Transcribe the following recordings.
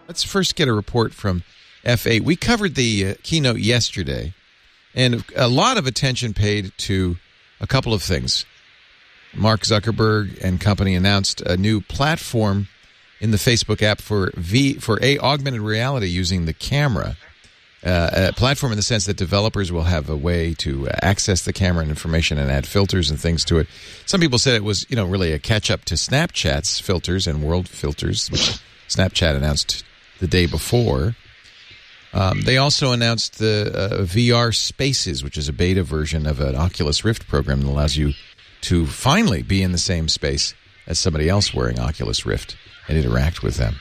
Let's first get a report from F8. We covered the keynote yesterday, and a lot of attention paid to a couple of things. Mark Zuckerberg and company announced a new platform in the Facebook app for augmented reality using the camera. A platform in the sense that developers will have a way to access the camera and information and add filters and things to it. Some people said it was, really a catch-up to Snapchat's filters and world filters, which Snapchat announced the day before. They also announced the VR Spaces, which is a beta version of an Oculus Rift program that allows you to finally be in the same space as somebody else wearing Oculus Rift and interact with them.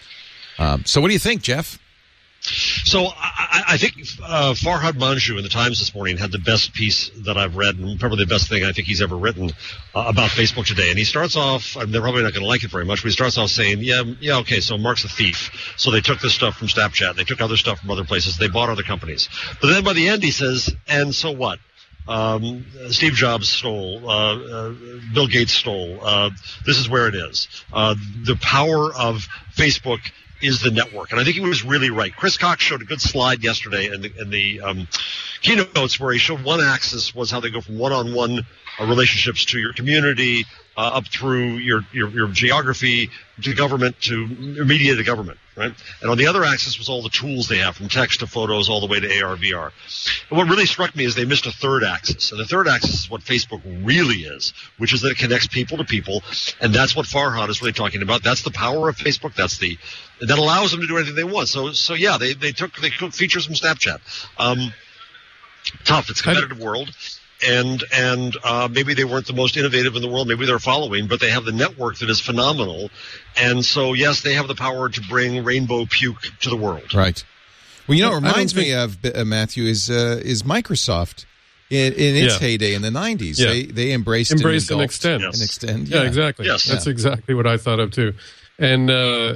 So what do you think, Jeff? So I think Farhad Manjoo in the Times this morning had the best piece that I've read, and probably the best thing I think he's ever written about Facebook today. And he starts off, and they're probably not going to like it very much, but he starts off saying, okay, so Mark's a thief. So they took this stuff from Snapchat. They took other stuff from other places. They bought other companies. But then by the end he says, and so what? Steve Jobs stole, Bill Gates stole. This is where it is. The power of Facebook is the network. And I think he was really right. Chris Cox showed a good slide yesterday in the keynotes where he showed one axis was how they go from one-on-one relationships to your community, up through your geography, to government, to media to government, right? And on the other axis was all the tools they have, from text to photos all the way to AR, VR. And what really struck me is they missed a third axis. And the third axis is what Facebook really is, which is that it connects people to people. And that's what Farhad is really talking about. That's the power of Facebook. That allows them to do anything they want. So yeah, they took features from Snapchat. Tough. It's a competitive world. And maybe they weren't the most innovative in the world. Maybe they're following, but they have the network that is phenomenal. And so, yes, they have the power to bring rainbow puke to the world. Right. Well, it reminds me of, Matthew, is Microsoft in its heyday in the 90s. Yeah. They embraced and extend. Yes. And extend. Yeah, exactly. Yes. That's exactly what I thought of, too. And,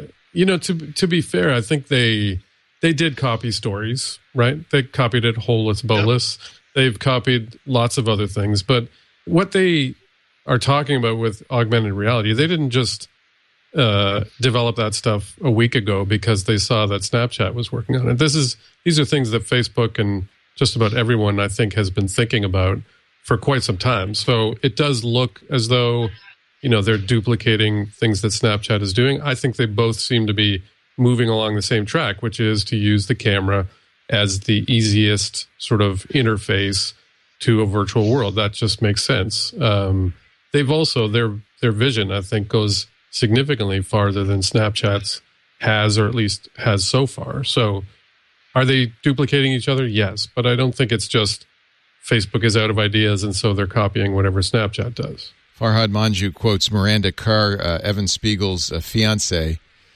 to be fair, I think they did copy stories, right? They copied it holus bolus. Yep. They've copied lots of other things, but what they are talking about with augmented reality, they didn't just develop that stuff a week ago because they saw that Snapchat was working on it. These are things that Facebook and just about everyone, I think, has been thinking about for quite some time. So it does look as though, they're duplicating things that Snapchat is doing. I think they both seem to be moving along the same track, which is to use the camera as the easiest sort of interface to a virtual world. That just makes sense. They've also, their vision, I think, goes significantly farther than Snapchat's has, or at least has so far. So are they duplicating each other? Yes, but I don't think it's just Facebook is out of ideas and so they're copying whatever Snapchat does. Farhad Manjoo quotes Miranda Kerr, Evan Spiegel's fiancée,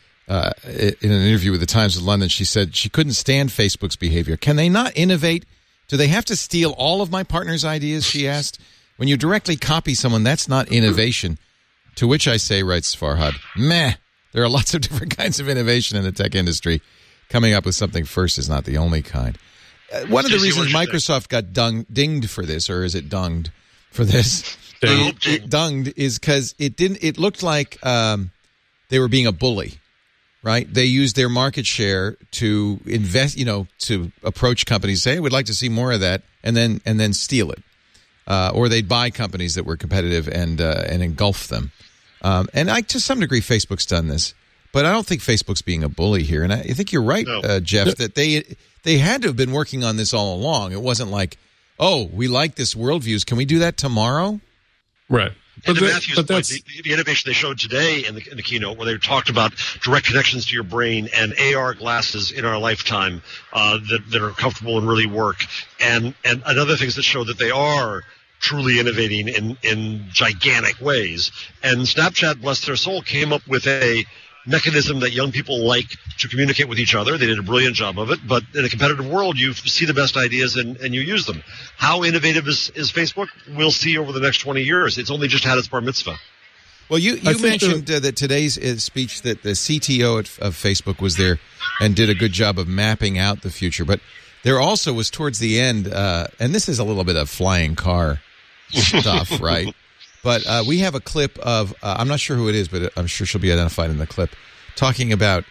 in an interview with the Times of London. She said she couldn't stand Facebook's behavior. Can they not innovate? Do they have to steal all of my partner's ideas, she asked. When you directly copy someone, that's not innovation. To which I say, writes Farhad, meh. There are lots of different kinds of innovation in the tech industry. Coming up with something first is not the only kind. One of the reasons Microsoft got dinged for this, or is it dunged for this? Dunged is because it looked like they were being a bully. Right, they used their market share to invest, to approach companies, say, hey, we'd like to see more of that, and then steal it, or they'd buy companies that were competitive and engulf them. And to some degree, Facebook's done this, but I don't think Facebook's being a bully here. And I think you're right, Jeff, that they had to have been working on this all along. It wasn't like, oh, we like this worldviews. Can we do that tomorrow? Right. And to Matthew's point, the innovation they showed today in the keynote, where they talked about direct connections to your brain and AR glasses in our lifetime that are comfortable and really work, and other things that show that they are truly innovating in gigantic ways. And Snapchat, bless their soul, came up with a mechanism that young people like to communicate with each other. They did a brilliant job of it, but in a competitive world, you see the best ideas and you use them. How innovative is Facebook? We'll see over the next 20 years. It's only just had its bar mitzvah. Well, you mentioned that today's speech that the CTO of Facebook was there and did a good job of mapping out the future, but there also was towards the end, and this is a little bit of flying car stuff, right? But we have a clip of, I'm not sure who it is, but I'm sure she'll be identified in the clip, talking about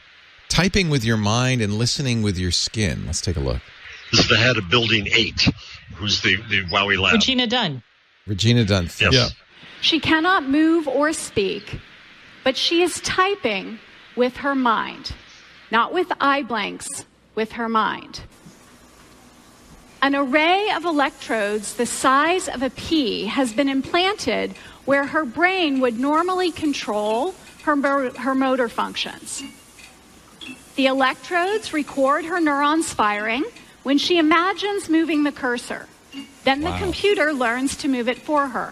Typing with your mind and listening with your skin. Let's take a look. This is the head of Building 8, who's the WowWee Lab. Regina Dunn. Regina Dunn. Yes. Yeah. She cannot move or speak, but she is typing with her mind, not with eye blanks, with her mind. An array of electrodes the size of a pea has been implanted where her brain would normally control her motor functions. The electrodes record her neurons firing when she imagines moving the cursor. Then the computer learns to move it for her.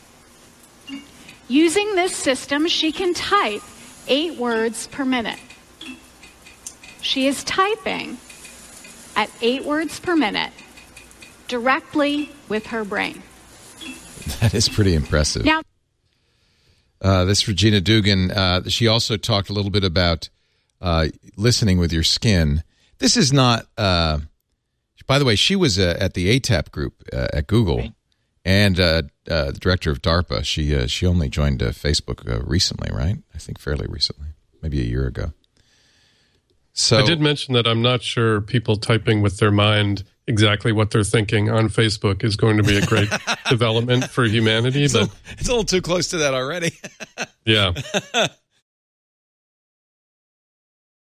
Using this system, she can type 8 words per minute. She is typing at 8 words per minute directly with her brain. That is pretty impressive. Now, this Regina Dugan, she also talked a little bit about listening with your skin. This is not, by the way, she was at the ATAP group at Google and the director of DARPA. She only joined Facebook recently, right? I think fairly recently, maybe a year ago. So I did mention that I'm not sure people typing with their mind exactly what they're thinking on Facebook is going to be a great development for humanity. But it's a little too close to that already. Yeah.